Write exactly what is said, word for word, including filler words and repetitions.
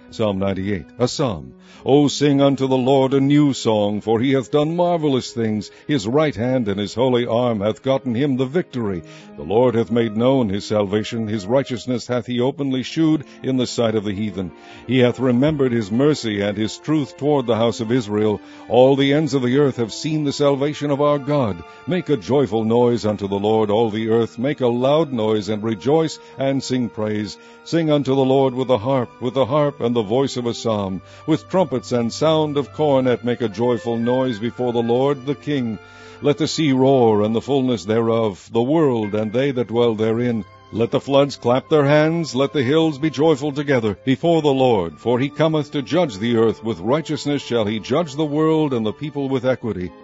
Psalm ninety-eight, a psalm. O sing unto the Lord a new song, for he hath done marvelous things. His right hand and his holy arm hath gotten him the victory. The Lord hath made known his salvation. His righteousness hath he openly shewed in the sight of the heathen. He hath remembered his mercy and his truth toward the house of Israel. All the ends of the earth have seen the salvation of our God. Make a joyful noise unto the Lord, all the earth. Make a loud noise, and rejoice, and sing praise. Sing unto the Lord with the harp, with the harp and the voice of a psalm. With trumpets and sound of cornet make a joyful noise before the Lord the King. Let the sea roar, and the fullness thereof, the world and they that dwell therein. Let the floods clap their hands, let the hills be joyful together before the Lord, for he cometh to judge the earth. With righteousness shall he judge the world, and the people with equity.